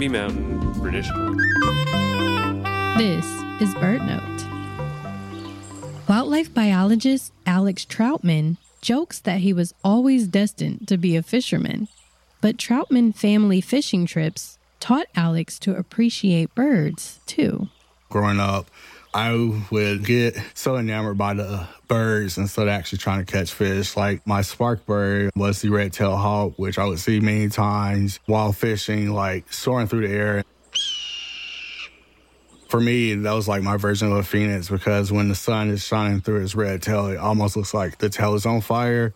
Mountain, British Columbia. This is BirdNote. Wildlife biologist Alex Troutman jokes that he was always destined to be a fisherman, but Troutman family fishing trips taught Alex to appreciate birds, too. Growing up, I would get so enamored by the birds instead of actually trying to catch fish. Like my spark bird was the red-tailed hawk, which I would see many times while fishing, like soaring through the air. For me, that was like my version of a phoenix because when the sun is shining through its red tail, it almost looks like the tail is on fire.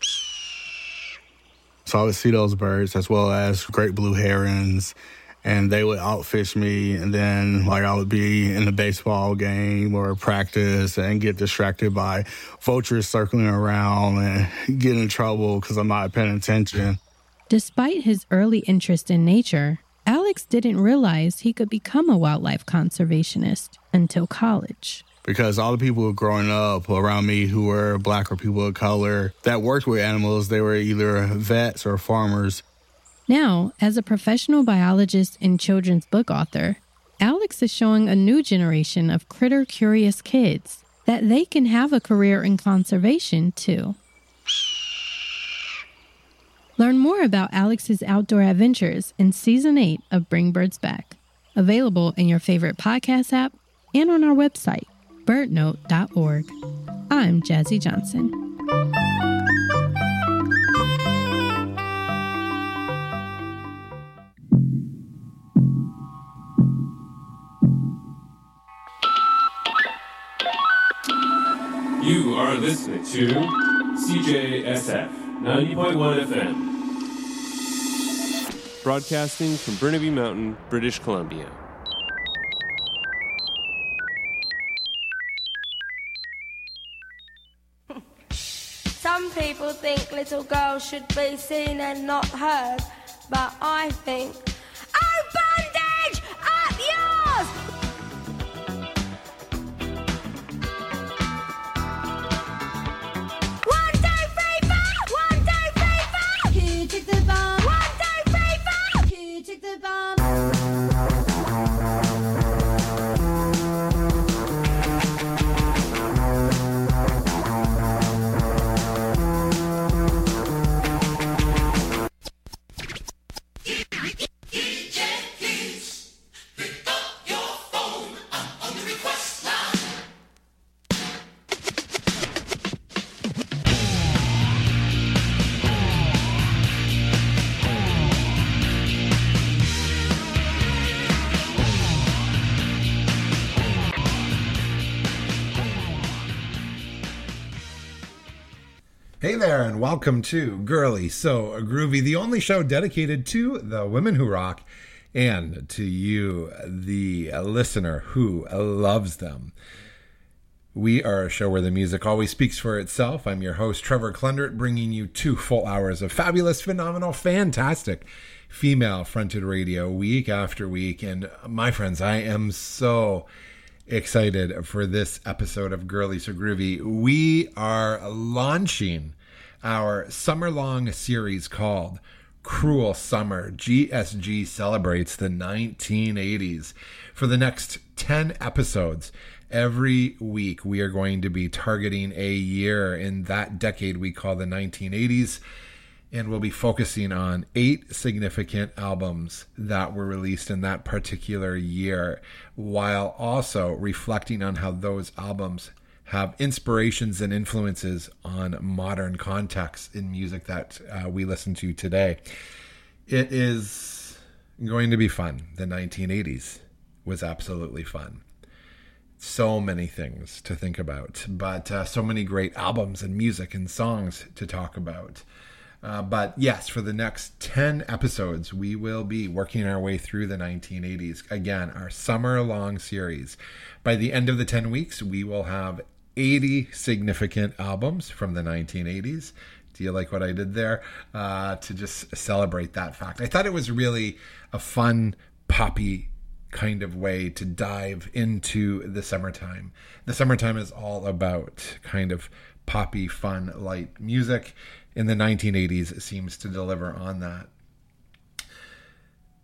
So I would see those birds as well as great blue herons, and they would outfish me. And then like I would be in a baseball game or practice and get distracted by vultures circling around and get in trouble because I'm not paying attention. Despite his early interest in nature, Alex didn't realize he could become a wildlife conservationist until college. Because all the people growing up around me who were Black or people of color that worked with animals, they were either vets or farmers. Now, as a professional biologist and children's book author, Alex is showing a new generation of critter-curious kids that they can have a career in conservation, too. Learn more about Alex's outdoor adventures in Season 8 of Bring Birds Back, available in your favorite podcast app and on our website, birdnote.org. I'm Jazzy Johnson. You are listening to CJSF 90.1 FM. Broadcasting from Burnaby Mountain, British Columbia. Some people think little girls should be seen and not heard, but I think, oh, bondage! Up yours! One, two, three, four! One, two, three, four! Who took the bomb? One, two, three, four! Who took the bomb? Hey there, and welcome to Girly So Groovy, the only show dedicated to the women who rock and to you, the listener who loves them. We are a show where the music always speaks for itself. I'm your host, Trevor Klendert, bringing you 2 full hours of fabulous, phenomenal, fantastic female-fronted radio week after week. And my friends, I am so excited for this episode of Girly So Groovy. We are launching our summer-long series called Cruel Summer. GSG celebrates the 1980s. For the next 10 episodes, every week we are going to be targeting a year in that decade we call the 1980s. And we'll be focusing on 8 significant albums that were released in that particular year, while also reflecting on how those albums have inspirations and influences on modern contexts in music that we listen to today. It is going to be fun. The 1980s was absolutely fun. So many things to think about, but so many great albums and music and songs to talk about. But yes, for the next 10 episodes, we will be working our way through the 1980s. Again, our summer-long series. By the end of the 10 weeks, we will have 80 significant albums from the 1980s. Do you like what I did there? To just celebrate that fact. I thought it was really a fun, poppy kind of way to dive into the summertime. The summertime is all about kind of poppy, fun, light music. In the 1980s, it seems to deliver on that.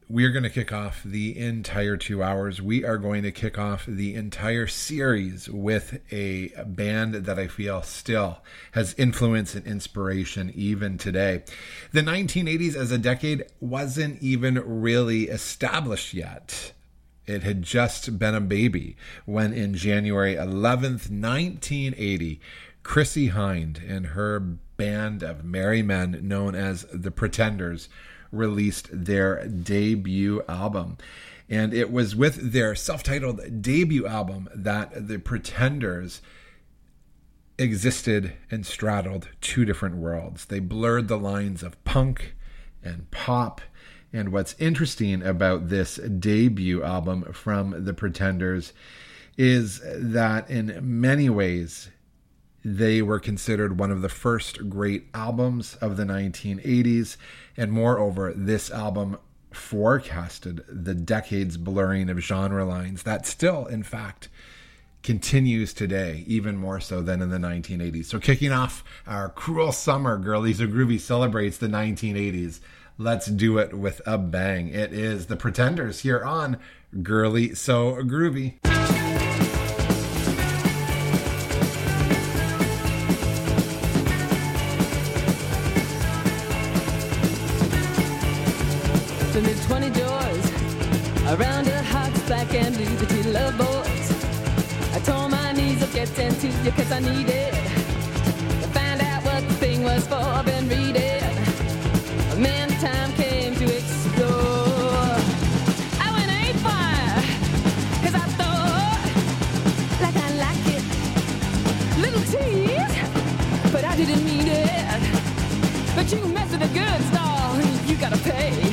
we're going to kick off the entire 2 hours. We are going to kick off the entire series with a band that I feel still has influence and inspiration even today. The 1980s as a decade wasn't even really established yet. It had just been a baby when in January 11th, 1980, Chrissie Hynde and her band of merry men known as The Pretenders released their debut album. And it was with their self-titled debut album that The Pretenders existed and straddled two different worlds. They blurred the lines of punk and pop. And what's interesting about this debut album from The Pretenders is that in many ways, they were considered one of the first great albums of the 1980s. And moreover, this album forecasted the decade's blurring of genre lines that still, in fact, continues today, even more so than in the 1980s. So kicking off our Cruel Summer, Girlie So Groovy celebrates the 1980s. Let's do it with a bang. It is The Pretenders here on Girlie So Groovy. Did 20 doors around her heart's black and blue, the two love boys. I tore my knees up getting to you cause I needed to find out what the thing was for. I've been reading, man, time came to explore. I went haywire cause I thought like I like it, little tease, but I didn't mean it. But you mess with the good stall, you gotta pay.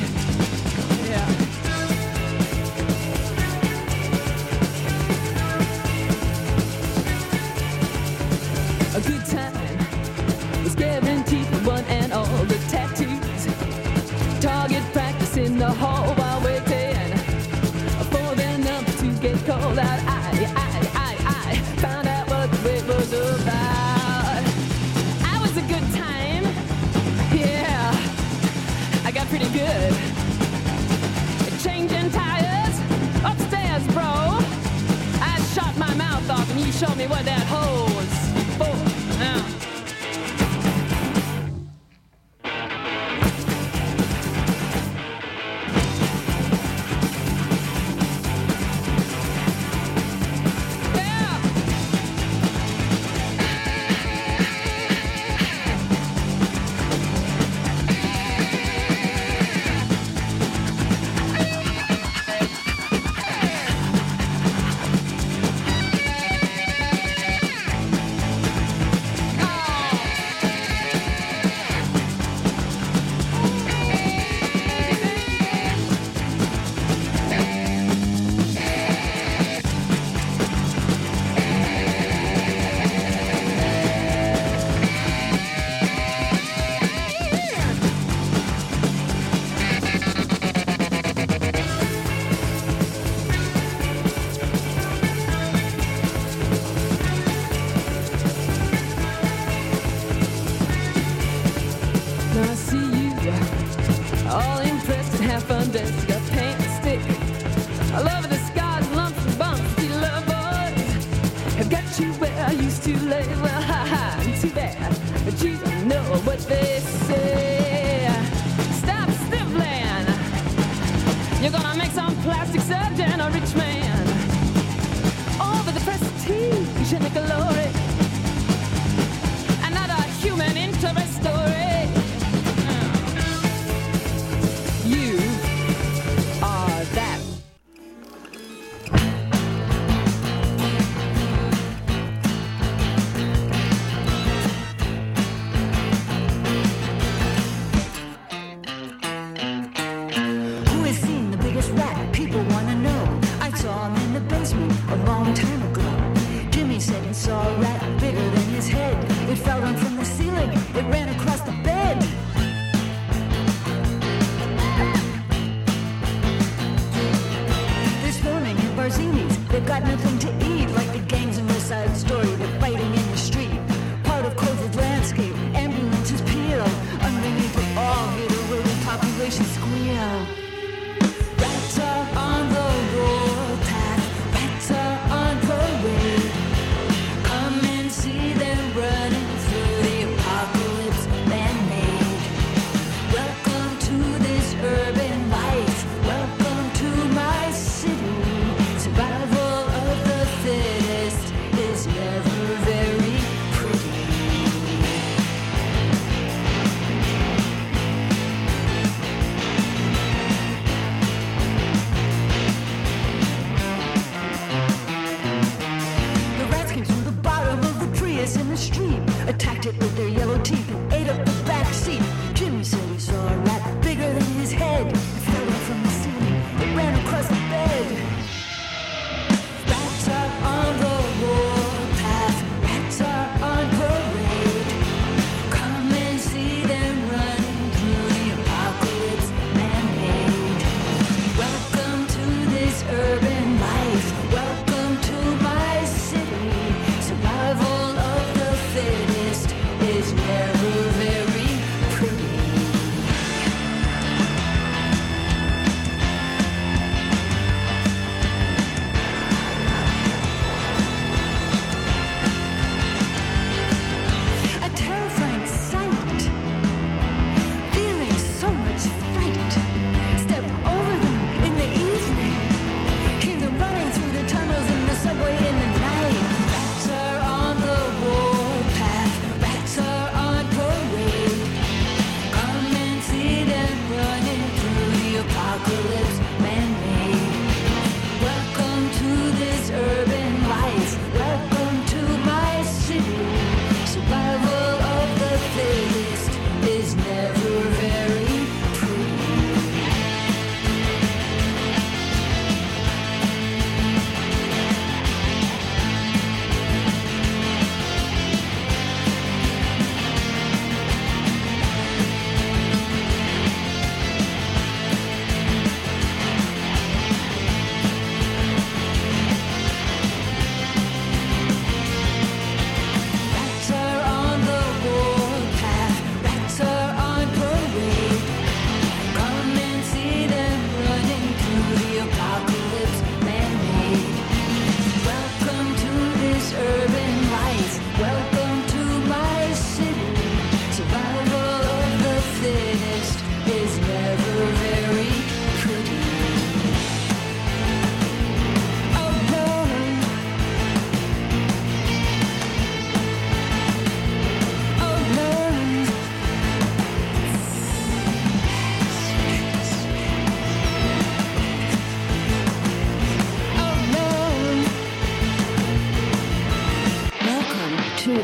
A good time is guaranteed for one and all. The tattoos, target practice in the hall while waiting for their number to get called out. I found out what the wait was about. I was a good time, yeah, I got pretty good. Changing tires upstairs, bro. I shot my mouth off and you showed me what that hole was for. Now.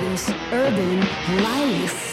this urban life.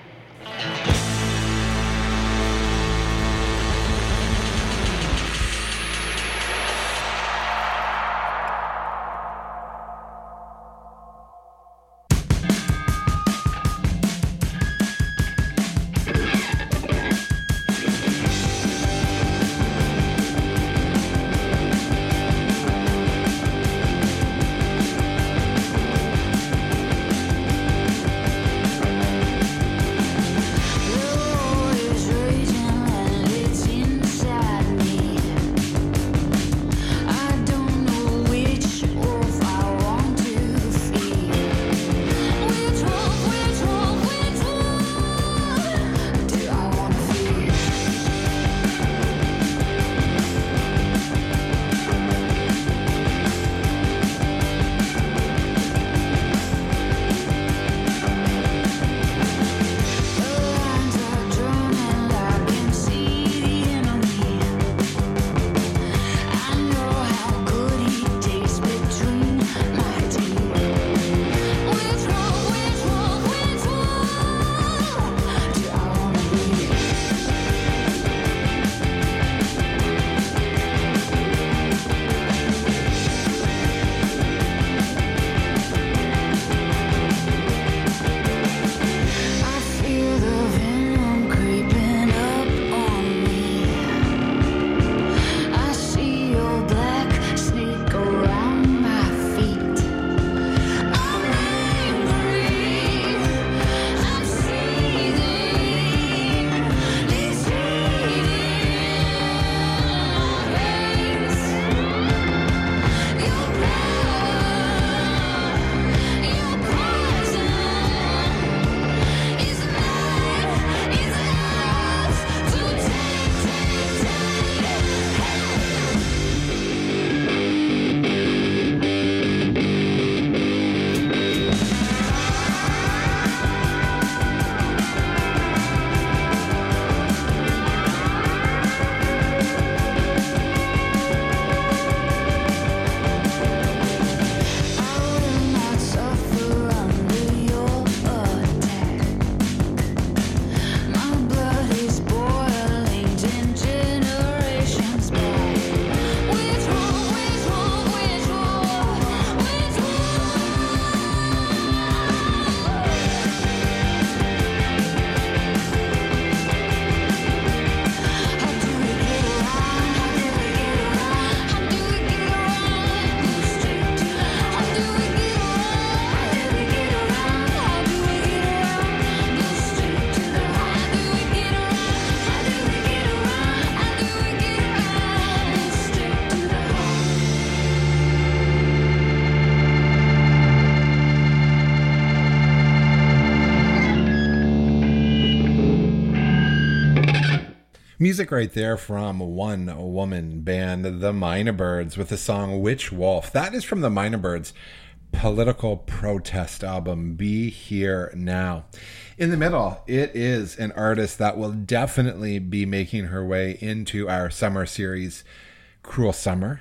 Music right there from one woman band, the Mynah Birds, with the song Witch Wolf. That is from the Mynah Birds' political protest album, Be Here Now. In the middle, it is an artist that will definitely be making her way into our summer series, Cruel Summer.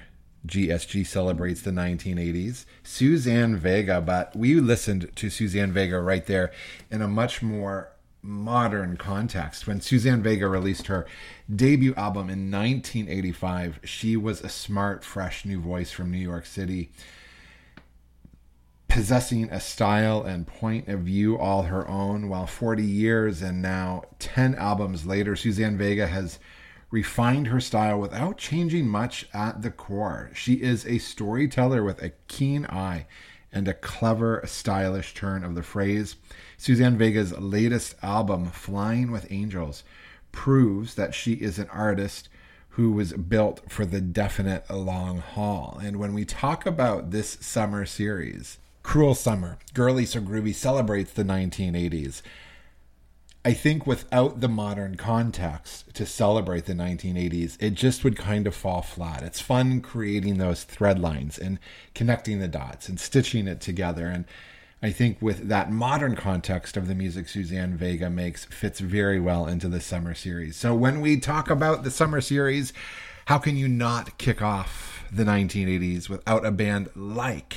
GSG celebrates the 1980s. Suzanne Vega, but we listened to Suzanne Vega right there in a much more modern context. When Suzanne Vega released her debut album in 1985, she was a smart, fresh new voice from New York City, possessing a style and point of view all her own. While 40 years and now 10 albums later, Suzanne Vega has refined her style without changing much at the core. She is a storyteller with a keen eye and a clever, stylish turn of the phrase. Suzanne Vega's latest album, Flying with Angels, proves that she is an artist who was built for the definite long haul. And when we talk about this summer series, Cruel Summer, Girly So Groovy celebrates the 1980s. I think without the modern context to celebrate the 1980s, it just would kind of fall flat. It's fun creating those thread lines and connecting the dots and stitching it together. And I think with that modern context of the music Suzanne Vega makes fits very well into the summer series. So when we talk about the summer series, how can you not kick off the 1980s without a band like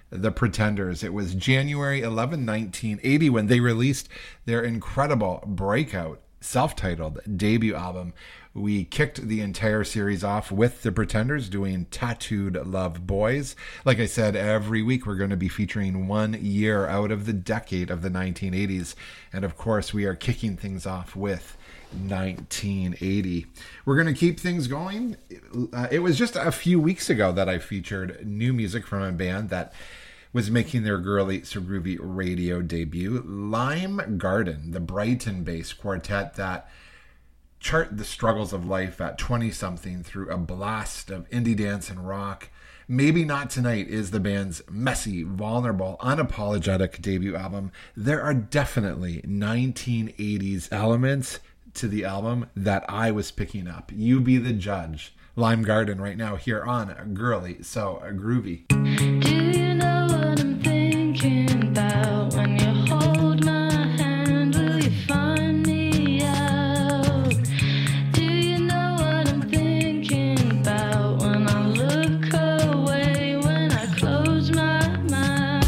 The Pretenders. It was January 11, 1980 when they released their incredible breakout self-titled debut album. We kicked the entire series off with The Pretenders doing Tattooed Love Boys. Like I said, every week we're going to be featuring 1 year out of the decade of the 1980s. And of course, we are kicking things off with 1980. We're going to keep things going. It was just a few weeks ago that I featured new music from a band that was making their Girly So Groovy radio debut, Lime Garden, the Brighton-based quartet that chart the struggles of life at 20-something through a blast of indie dance and rock. Maybe Not Tonight is the band's messy, vulnerable, unapologetic debut album. There are definitely 1980s elements to the album that I was picking up. You be the judge. Lime Garden right now here on Girly So Groovy. Do you know what I'm thinking about when you hold my hand? Will you find me out? Do you know what I'm thinking about when I look away, when I close my mouth?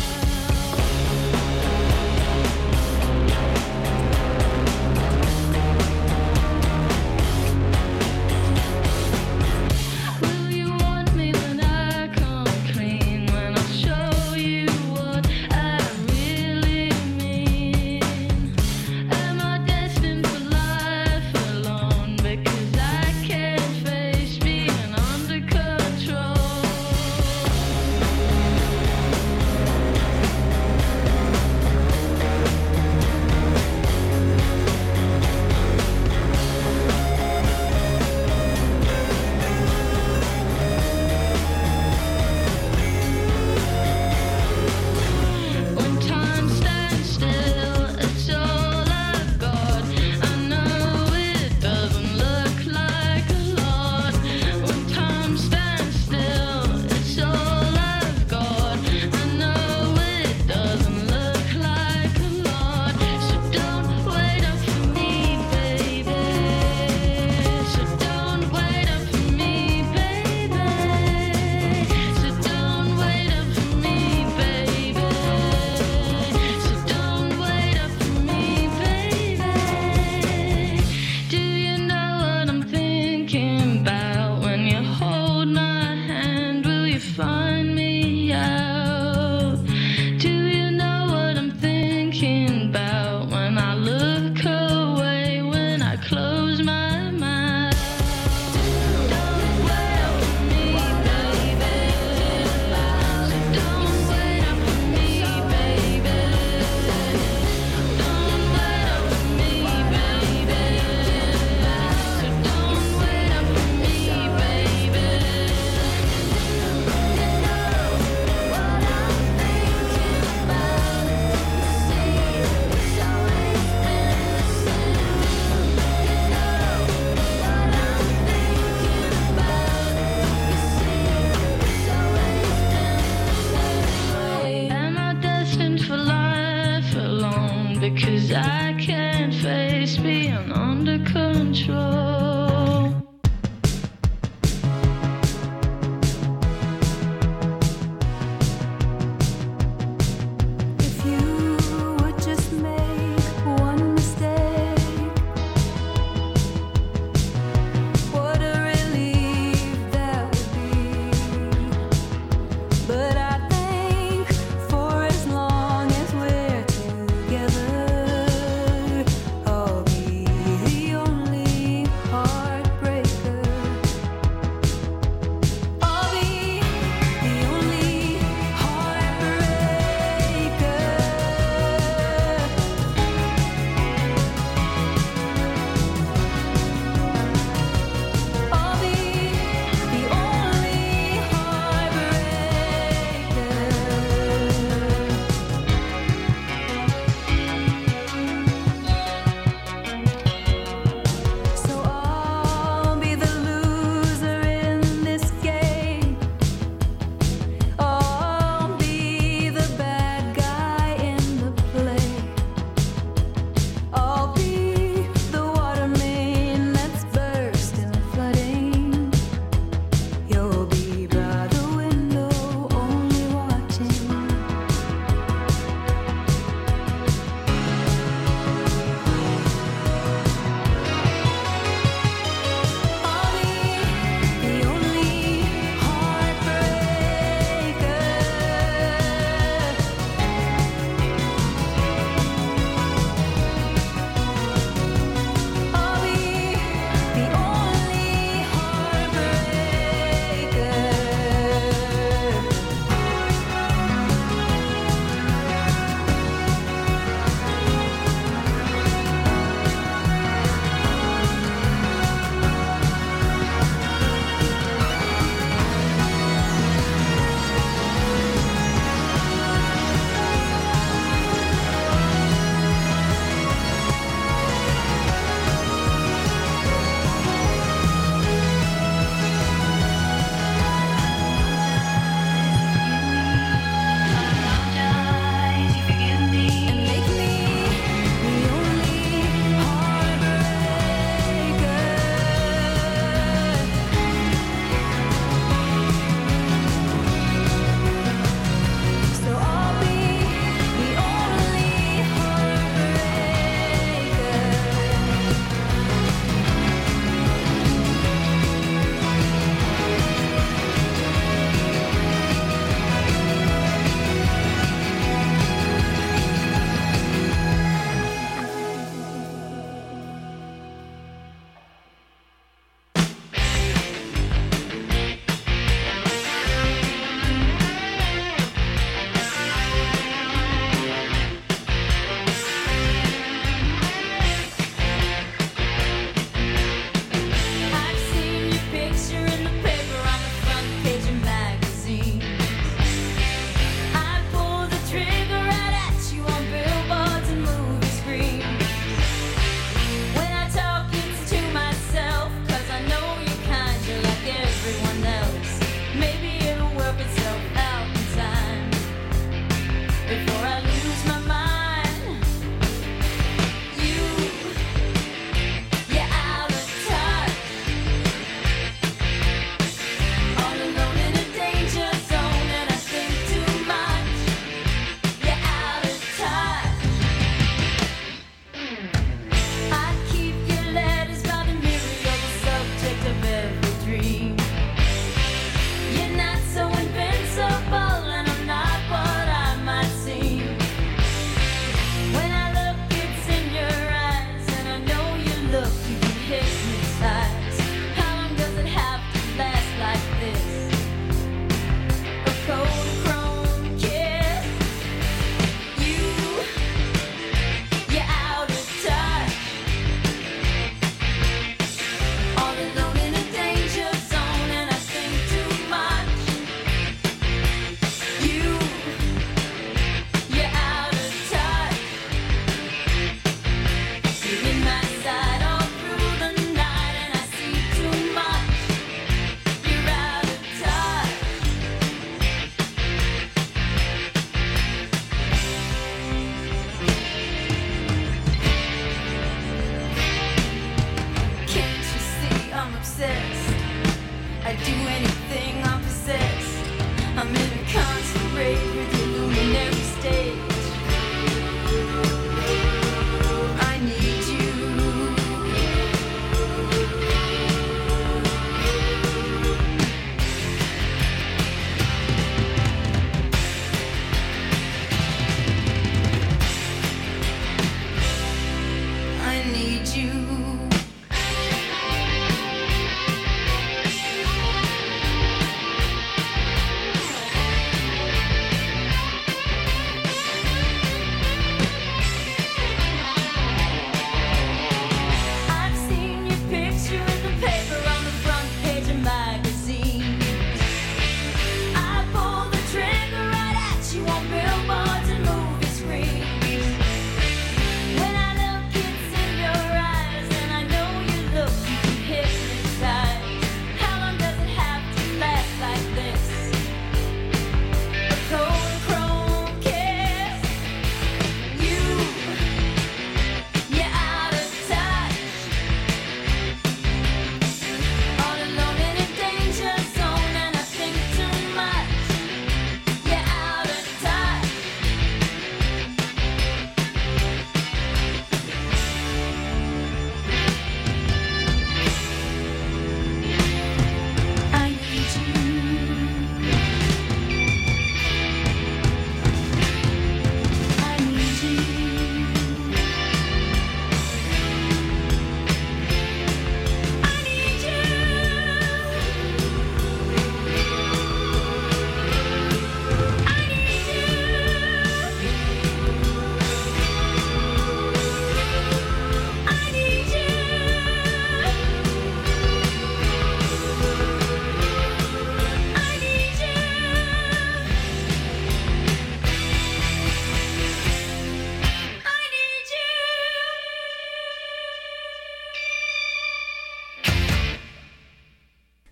Will you want me when I come clean, when I show you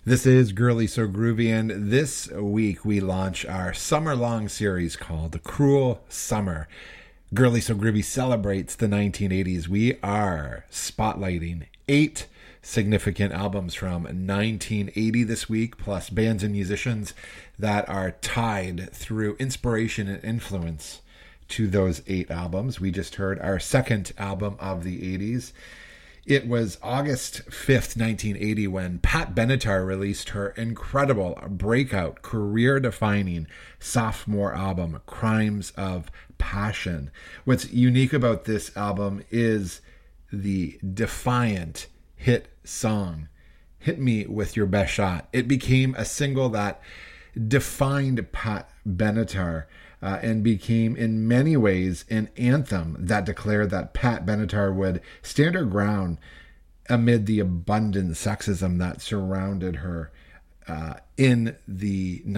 This is Girly So Groovy, and this week we launch our summer-long series called Cruel Summer. Girly So Groovy celebrates the 1980s. We are spotlighting 8 significant albums from 1980 this week, plus bands and musicians that are tied through inspiration and influence to those 8 albums. We just heard our second album of the 80s. It was August 5th, 1980, when Pat Benatar released her incredible breakout, career-defining sophomore album, Crimes of Passion. What's unique about this album is the defiant hit song, Hit Me With Your Best Shot. It became a single that defined Pat Benatar and became in many ways an anthem that declared that Pat Benatar would stand her ground amid the abundant sexism that surrounded her in the